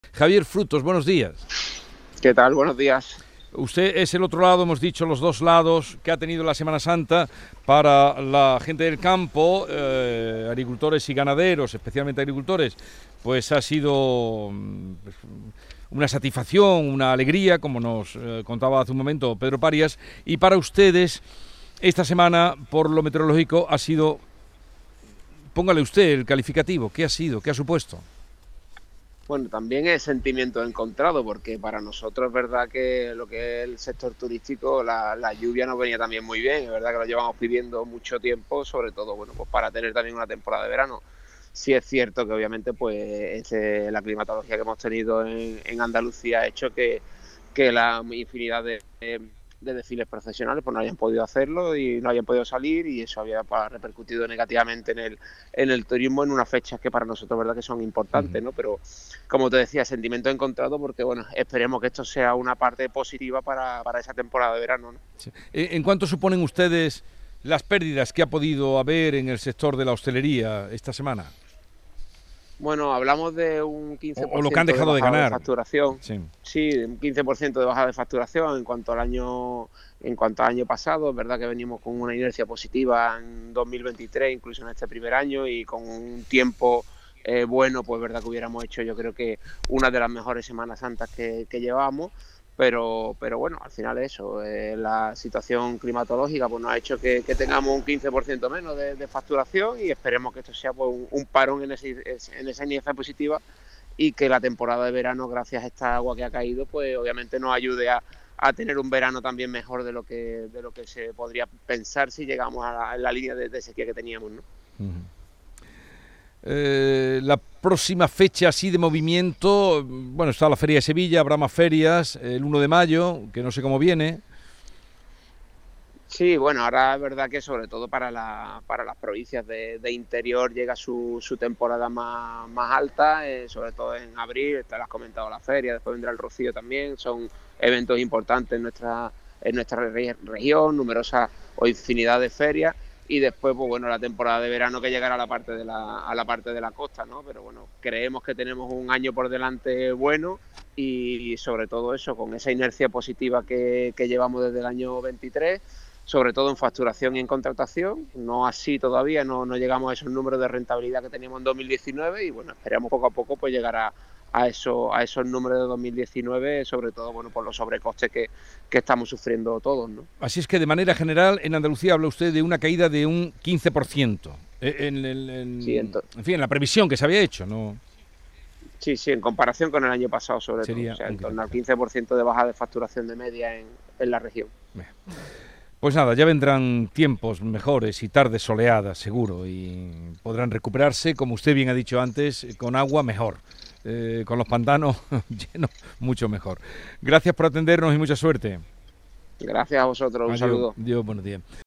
Javier Frutos, buenos días. ¿Qué tal? Buenos días. Usted es el otro lado, hemos dicho los dos lados que ha tenido la Semana Santa para la gente del campo, agricultores y ganaderos, especialmente agricultores, pues ha sido pues, una satisfacción, una alegría, como nos contaba hace un momento Pedro Parias, y para ustedes esta semana, por lo meteorológico, ha sido, póngale usted el calificativo, ¿qué ha sido? ¿Qué ha supuesto? Bueno, también es sentimiento encontrado, porque para nosotros es verdad que lo que es el sector turístico, la lluvia nos venía también muy bien, es verdad que lo llevamos pidiendo mucho tiempo, sobre todo, bueno, pues para tener también una temporada de verano. Sí es cierto que obviamente pues la climatología que hemos tenido en Andalucía ha hecho que la infinidad de desfiles profesionales pues no hayan podido hacerlo y no hayan podido salir, y eso había repercutido negativamente en el turismo en unas fechas que para nosotros verdad que son importantes, ¿no? Pero como te decía, sentimiento encontrado, porque bueno, esperemos que esto sea una parte positiva para esa temporada de verano, ¿no? Sí. ¿En cuánto suponen ustedes las pérdidas que ha podido haber en el sector de la hostelería esta semana? Bueno, hablamos de un O lo que han 15% de dejado de bajada de ganar. facturación. Sí. Sí, un 15% de bajada de facturación en cuanto al año pasado. Es verdad que venimos con una inercia positiva en 2023, incluso en este primer año, y con un tiempo bueno, pues es verdad que hubiéramos hecho, yo creo que una de las mejores Semanas Santas que llevamos. Pero bueno, al final eso, la situación climatológica pues nos ha hecho que tengamos un 15% menos de facturación, y esperemos que esto sea pues un parón en esa inercia positiva, y que la temporada de verano, gracias a esta agua que ha caído, pues obviamente nos ayude a tener un verano también mejor de lo que se podría pensar si llegamos a la línea de sequía que teníamos, ¿no? Uh-huh. La próxima fecha así de movimiento, bueno, está la Feria de Sevilla, habrá más ferias, el 1 de mayo, que no sé cómo viene. Sí, bueno, ahora es verdad que sobre todo para las provincias de interior llega su temporada más alta, sobre todo en abril, te lo has comentado, la feria, después vendrá el Rocío también, son eventos importantes en nuestra región, numerosas o infinidad de ferias, y después, pues bueno, la temporada de verano que llegará a la parte de la costa, ¿no? Pero bueno, creemos que tenemos un año por delante bueno, y sobre todo eso, con esa inercia positiva que llevamos desde el año 23, sobre todo en facturación y en contratación. No así todavía, no llegamos a esos números de rentabilidad que teníamos en 2019, y bueno, esperamos poco a poco pues llegar a esos números de 2019, sobre todo bueno por los sobrecostes que estamos sufriendo todos, ¿no? Así es que de manera general en Andalucía habla usted de una caída de un 15%. Sí, En fin, en la previsión que se había hecho, ¿no? sí, en comparación con el año pasado sobre todo, o Sería sea, un en torno al 15%. 15% de baja de facturación de media en la región. Pues nada, ya vendrán tiempos mejores y tardes soleadas, seguro, y podrán recuperarse, como usted bien ha dicho antes, con agua mejor, con los pantanos llenos mucho mejor. Gracias por atendernos y mucha suerte. Gracias a vosotros, un Adiós, saludo. Dios, buenos días.